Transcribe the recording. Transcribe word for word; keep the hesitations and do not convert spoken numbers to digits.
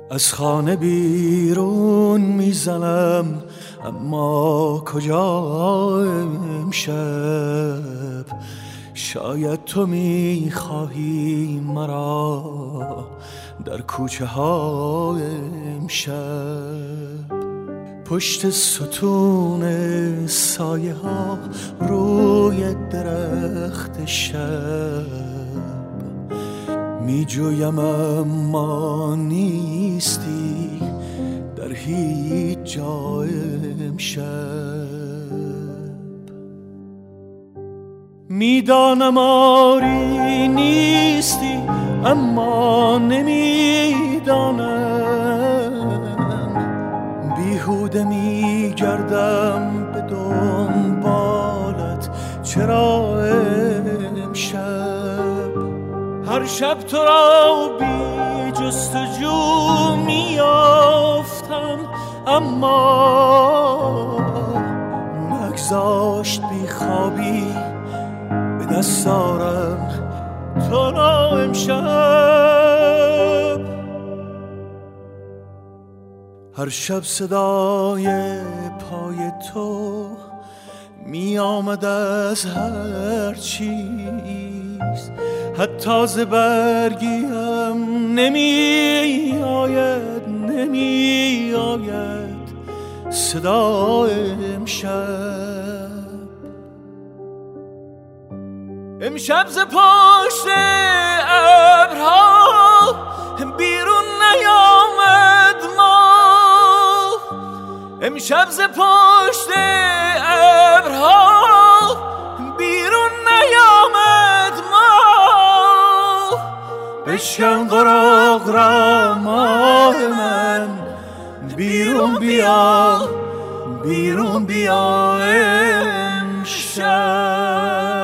از خانه بیرون میزنم اما کجا امشب؟ شاید تو میخواهی مرا در کوچه ها امشب. پشت ستون سایه ها روی درخت شب می جویم اما نیستی در هیچ جا امشب. میدانم آری نیستی اما نمیدانم، بیهوده میگردم به دنبالت چرا امشب. هر شب تو را بی جستجو میافتم اما نگذاشت بی خوابی به دست آرم تو را امشب. هر شب صدای پای تو می آمد از هر چیز، حتی ز برگی هم نمی آید نمی آید صدا امشب. امشب ز پشت ابرها بیرون نیامد ما، امشب ز پشت ابرها بیرون نیامد ما. بشکن قراق را ماه من، بیرون بیا بیرون بیا امشب.